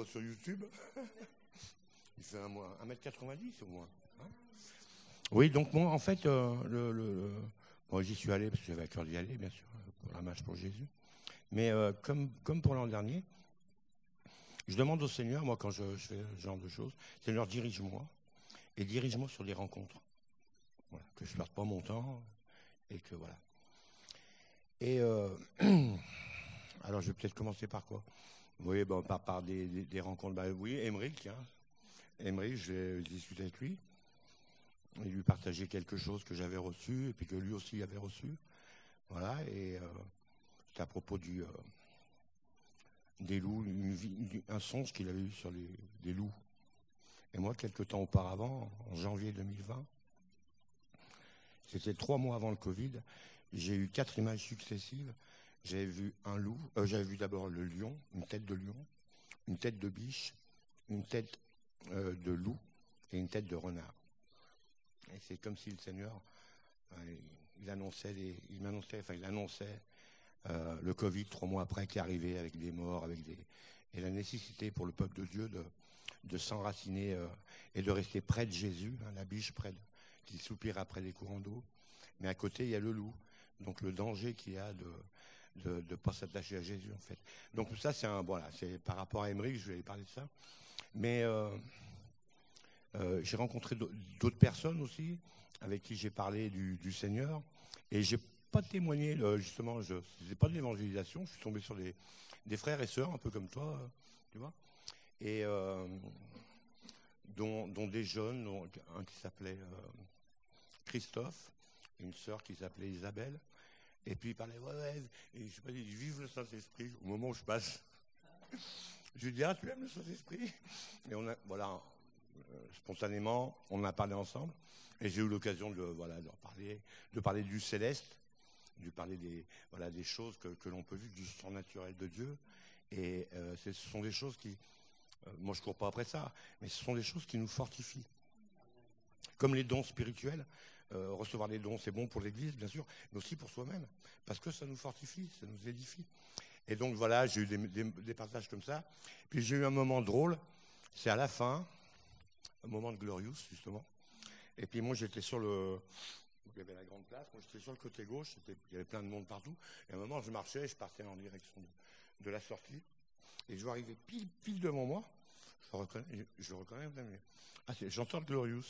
voit sur YouTube. Il fait 1m90 au moins. Hein. Oui, donc moi, en fait, bon, j'y suis allé parce que j'avais à cœur d'y aller, bien sûr, pour la marche pour Jésus. Mais comme pour l'an dernier, je demande au Seigneur, moi, quand je fais ce genre de choses, Seigneur, dirige-moi et dirige-moi sur des rencontres. Voilà, que je ne perde pas mon temps et que voilà. Et alors, je vais peut-être commencer par quoi? Vous voyez, bon, par des rencontres. Bah, oui, Émeric, hein. Émeric, j'ai discuté avec lui. Il lui partageait quelque chose que j'avais reçu et puis que lui aussi avait reçu. Voilà, et c'était à propos des loups, un songe qu'il avait eu sur les loups. Et moi, quelques temps auparavant, en janvier 2020, c'était 3 mois avant le Covid, j'ai eu 4 images successives. J'avais vu un loup, j'avais vu d'abord le lion, une tête de lion, une tête de biche, une tête de loup et une tête de renard. Et c'est comme si le Seigneur, il annonçait le Covid 3 mois après qui arrivait avec des morts, et la nécessité pour le peuple de Dieu de s'enraciner et de rester près de Jésus, hein, la biche qui soupire après les courants d'eau. Mais à côté, il y a le loup. Donc le danger qu'il y a de ne pas s'attacher à Jésus, en fait. Donc ça, c'est par rapport à Émeric, je vais lui parler de ça. Mais j'ai rencontré d'autres personnes aussi avec qui j'ai parlé du Seigneur. Et j'ai pas témoigné, justement, je faisais pas de l'évangélisation. Je suis tombé sur des frères et sœurs, un peu comme toi, tu vois. Et dont des jeunes, dont un qui s'appelait Christophe, une sœur qui s'appelait Isabelle. Et puis il parlait, et je sais pas, vive le Saint-Esprit. Au moment où je passe, je lui dis, tu aimes le Saint-Esprit? Et spontanément, on a parlé ensemble. Et j'ai eu l'occasion de parler du céleste, de parler des choses que l'on peut vivre du surnaturel de Dieu. Et ce sont des choses qui, moi je ne cours pas après ça, mais ce sont des choses qui nous fortifient. Comme les dons spirituels, recevoir des dons, c'est bon pour l'Église, bien sûr, mais aussi pour soi-même, parce que ça nous fortifie, ça nous édifie. Et donc voilà, j'ai eu des partages comme ça. Puis j'ai eu un moment drôle, c'est à la fin, un moment de Glorious, justement. Et puis moi, j'étais il y avait la grande place, moi j'étais sur le côté gauche, il y avait plein de monde partout. Et à un moment, je marchais, je partais en direction de la sortie. Et je vois arriver pile devant moi, je reconnais, j'entends le Glorious.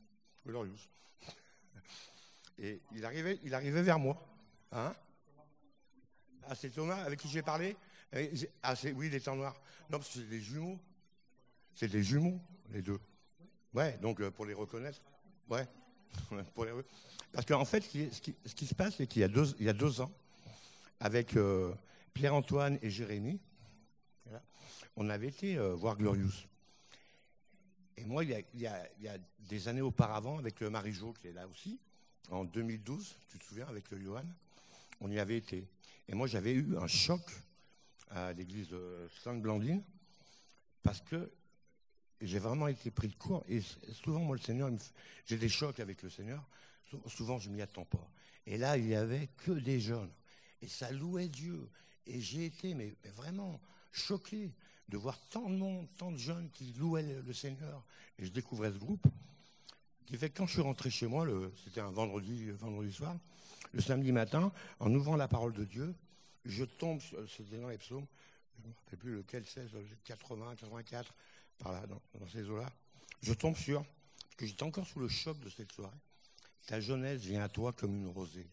Et il arrivait vers moi. Hein? Ah, c'est Thomas avec qui j'ai parlé? Oui, il était en noir. Non, parce que c'est des jumeaux. C'est des jumeaux, les deux. Ouais, donc pour les reconnaître. Ouais. Parce qu'en fait, ce qui se passe, c'est qu'il y a 2 ans, avec Pierre-Antoine et Jérémy, on avait été voir Glorious. Et moi, il y a des années auparavant, avec Marie-Jo, qui est là aussi, en 2012, tu te souviens, avec Johan, on y avait été. Et moi, j'avais eu un choc à l'église Sainte-Blandine, parce que j'ai vraiment été pris de court. Et souvent, moi, le Seigneur, j'ai des chocs avec le Seigneur. Souvent, je ne m'y attends pas. Et là, il n'y avait que des jeunes. Et ça louait Dieu. Et j'ai été mais vraiment choqué de voir tant de monde, tant de jeunes qui louaient le Seigneur. Et je découvrais ce groupe qui fait que quand je suis rentré chez moi, c'était un vendredi soir, le samedi matin, en ouvrant la parole de Dieu, je tombe, c'était dans les psaumes, je ne me rappelle plus lequel c'est, 80, 84, par là, dans ces eaux-là, je tombe sur, parce que j'étais encore sous le choc de cette soirée, ta jeunesse vient à toi comme une rosée.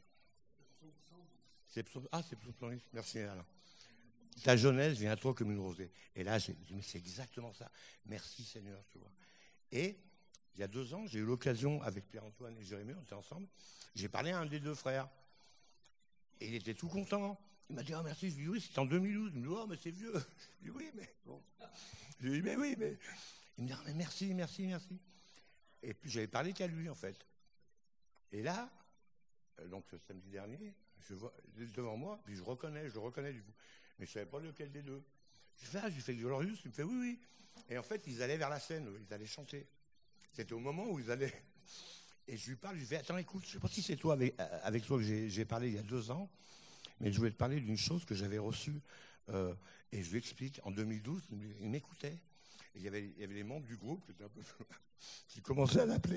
C'est psaume 110, merci Alain. Ta jeunesse vient à toi comme une rosée. Et là, j'ai dit, mais c'est exactement ça. Merci Seigneur, tu vois. Et il y a 2 ans, j'ai eu l'occasion, avec Pierre-Antoine et Jérémy, on était ensemble, j'ai parlé à un des 2 frères. Et il était tout content. Il m'a dit, merci. Je lui ai dit, oui, c'était en 2012. Il me dit, mais c'est vieux. Je lui ai dit, oui, mais bon. Je lui ai dit, mais oui, mais. Il me dit, mais merci. Et puis, j'avais parlé qu'à lui, en fait. Et là, donc, ce samedi dernier, je vois devant moi, puis je le reconnais du coup. Mais je ne savais pas lequel des 2. Je lui fais Glorious, il me fait oui. Et en fait, ils allaient vers la scène, ils allaient chanter. C'était au moment où ils allaient. Et je lui parle, je lui fais, attends, écoute, je ne sais pas si c'est toi avec toi que j'ai parlé il y a 2 ans, mais je voulais te parler d'une chose que j'avais reçue. Et je lui explique, en 2012, il m'écoutait. Et il y avait les membres du groupe qui commençaient à l'appeler.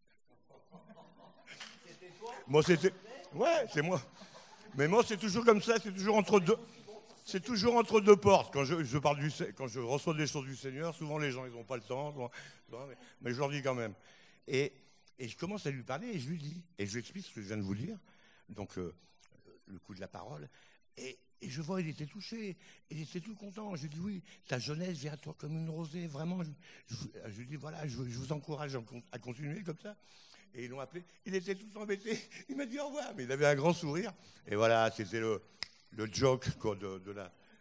C'était toi? Moi, c'était... Ouais, c'est moi. Mais moi, c'est toujours comme ça, c'est toujours entre deux... C'est toujours entre deux portes. Quand quand je reçois des choses du Seigneur, souvent les gens, ils n'ont pas le temps. Mais je leur dis quand même. Et je commence à lui parler et je lui dis, et je lui explique ce que je viens de vous dire. Donc, le coup de la parole. Et je vois, il était touché. Il était tout content. Je lui dis, oui, ta jeunesse vient à toi comme une rosée. Vraiment, je lui dis, voilà, je vous encourage à continuer comme ça. Et ils l'ont appelé. Il était tout embêté. Il m'a dit au revoir. Mais il avait un grand sourire. Et voilà, c'était le joke quoi, de